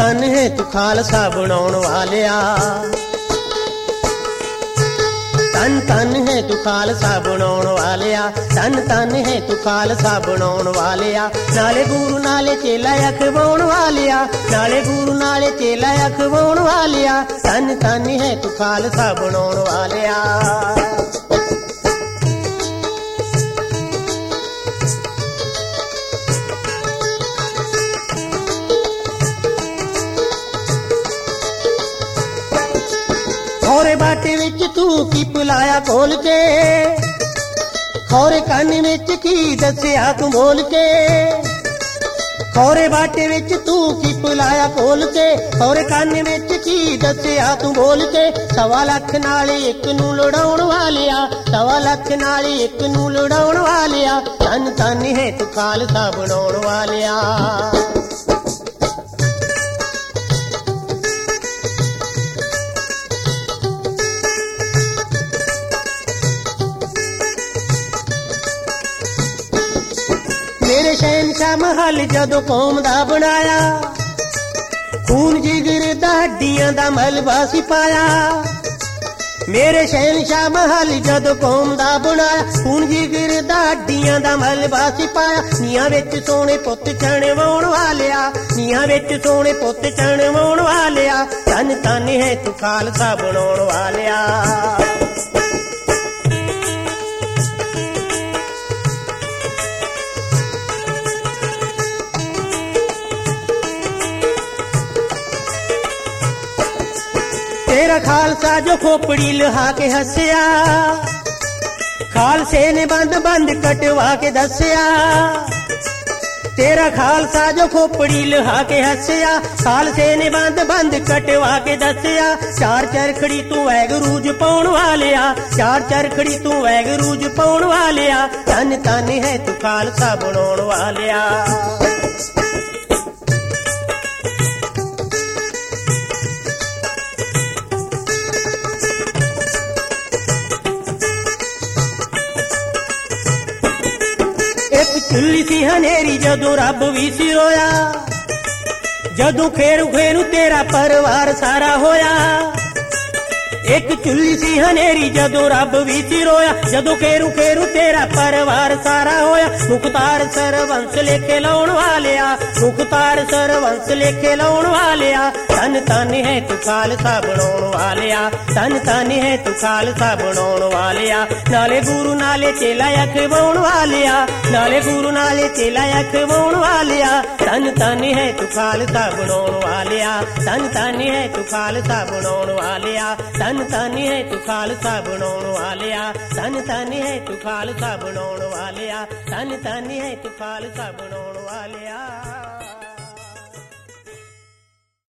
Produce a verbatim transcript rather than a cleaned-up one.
ਧਨ ਹੈ ਤੂੰ ਖਾਲਸਾ ਬਣਾਉਣ ਵਾਲਿਆ। ਧਨ ਧਨ ਹੈ ਤੂੰ ਖਾਲਸਾ ਬਣਾਉਣ ਵਾਲਿਆ। ਧਨ ਧਨ ਹੈ ਤੂੰ ਖਾਲਸਾ ਬਣਾਉਣ ਵਾਲਿਆ। ਨਾਲੇ ਗੁਰੂ ਨਾਲੇ ਚੇਲਾ ਅਖਵਾਉਣ ਵਾਲਿਆ। ਨਾਲੇ ਗੁਰੂ ਨਾਲੇ ਚੇਲਾ ਅਖਵਾਉਣ ਵਾਲਿਆ। ਧਨ ਧਨ ਹੈ ਤੂੰ ਖਾਲਸਾ ਬਣਾਉਣ ਵਾਲਿਆ। ਖੌਰੇ ਬਾਟੇ ਵਿੱਚ ਤੂੰ ਕੀ ਪੁਲਾਇਆ ਖੋਲ ਕੇ, ਖੌਰੇ ਕੰਨ ਵਿੱਚ ਕੀ ਦੱਸਿਆ ਤੂੰ ਬੋਲ ਕੇ। ਖੌਰੇ ਬਾਟੇ ਵਿੱਚ ਤੂੰ ਕੀ ਪੁਲਾਇਆ ਖੋਲ ਕੇ, ਖੌਰੇ ਕੰਨ ਵਿੱਚ ਕੀ ਦੱਸਿਆ ਤੂੰ ਬੋਲ ਕੇ। ਸਵਾ ਲੱਖ ਨਾਲ ਇੱਕ ਨੂੰ ਲੜਾਉਣ ਵਾਲਿਆ। ਸਵਾ ਲੱਖ ਨਾਲ ਇੱਕ ਨੂੰ ਲੜਾਉਣ ਵਾਲਿਆ। ਧਨ ਧਨ ਹੈ ਤੂੰ ਖਾਲਸਾ ਬਣਾਉਣ ਵਾਲਿਆ। ਮੇਰੇ ਸ਼ਹਿਨਸ਼ਾਹ ਮਹਲ ਜਦੋਂ ਕੌਮ ਦਾ ਬਣਾਇਆ, ਖੂਨ ਜਿਗਰ ਦਾ ਹੱਡੀਆਂ ਦਾ ਮਲਬਾ ਸਿਪਾਇਆ। ਮੇਰੇ ਸ਼ਹਿਨਸ਼ਾਹ ਮਹਲ ਜਦੋਂ ਕੌਮ ਦਾ ਬਣਾਇਆ, ਖੂਨ ਜਿਗਰ ਦਾ ਹੱਡੀਆਂ ਦਾ ਮਲਬਾ ਸਿਪਾਇਆ। ਨੀਹਾਂ ਵਿੱਚ ਸੋਹਣੇ ਪੁੱਤ ਚਣਵਾਉਣ ਵਾਲਿਆ। ਨੀਹਾਂ ਵਿੱਚ ਸੋਹਣੇ ਪੁੱਤ ਚਣਵਾਉਣ ਵਾਲਿਆ। ਧਨ ਧਨ ਹੈ ਤੂੰ ਖਾਲਸਾ ਬਣਾਉਣ ਵਾਲਿਆ। ਤੇਰਾ ਖਾਲਸਾ ਜੋ ਖੋਪੜੀ ਲਹਾ ਕੇ ਹੱਸਿਆ, ਖਾਲਸੇ ਨੇ ਬੰਦ ਬੰਦ ਕਟਵਾ ਕੇ ਦੱਸਿਆ। ਤੇਰਾ ਖਾਲਸਾ ਜੋ ਖੋਪੜੀ ਲਹਾ ਕੇ ਹੱਸਿਆ, ਖਾਲਸੇ ਨੇ ਬੰਦ ਬੰਦ ਕਟਵਾ ਕੇ ਦੱਸਿਆ। ਚਾਰ ਚਰਖੜੀ ਤੂੰ ਵੈਗਰੂ ਜ ਪਾਉਣ ਵਾਲਿਆ। ਚਾਰ ਚਰਖੜੀ ਤੂੰ ਵੈਗਰੂ ਜ ਪਾਉਣ ਵਾਲਿਆ। ਧਨ ਧਨ ਹੈ ਤੂੰ ਖਾਲਸਾ ਬਣਾਉਣ ਵਾਲਿਆ। ਇੱਕ ਚੁੱਲ੍ਹੀ ਸੀ ਹਨੇਰੀ ਜਦੋਂ ਰੱਬ ਵੀ ਸੀ ਰੋਇਆ, ਜਦੋਂ ਖੇਰੂ ਖੇਰੂ ਤੇਰਾ ਪਰਿਵਾਰ ਸਾਰਾ ਹੋਇਆ। ਇੱਕ ਚੁੱਲ੍ਹੀ ਸੀ ਹਨੇਰੀ ਜਦੋਂ ਰੱਬ ਵੀ ਸੀ ਰੋਇਆ, ਜਦੋਂ ਖੇਰੂ ਖੇਰੂ ਤੇਰਾ ਪਰਿਵਾਰ ਸਾਰਾ ਹੋਇਆ। ਮੁਖਤਾਰ ਸਰਵੰਸ ਲੇਖੇ ਲਾਉਣ ਵਾਲਿਆ। ਮੁਖਤਾਰ ਸਰਵੰਸ ਲੇਖੇ ਲਾਉਣ ਵਾਲਿਆ। ਧਨ ਧਨ ਹੈ ਤੂੰ ਖਾਲਸਾ ਬਣਾਉਣ ਵਾਲਿਆ। ਧਨ ਧਨ ਹੈ ਤੂੰ ਖਾਲਸਾ ਬਣਾਉਣ ਵਾਲਿਆ। ਨਾਲੇ ਗੁਰੂ ਨਾਲੇ ਚੇਲਾ ਅਖਵਾਉਣ ਵਾਲਿਆ। ਨਾਲੇ ਗੁਰੂ ਨਾਲੇ ਚੇਲਾ ਅਖਵਾਉਣ ਵਾਲਿਆ। ਧਨ ਧਨ ਹੈ ਤੂੰ ਖਾਲਸਾ ਬਣਾਉਣ ਵਾਲਿਆ। ਧਨ ਧਨ ਹੈ ਤੂੰ ਖਾਲਸਾ ਬਣਾਉਣ ਵਾਲਿਆ। ਧਨ ਧਨ ਹੈ ਤੂੰ ਖਾਲਸਾ ਬਣਾਉਣ ਵਾਲਿਆ। ਧਨ ਧਨ ਹੈ ਤੂੰ ਖਾਲਸਾ ਬਣਾਉਣ ਵਾਲਿਆ। ਧਨ ਧਨ ਹੈ ਤੂੰ ਖਾਲਸਾ ਬਣਾਉਣ ਵਾਲਿਆ।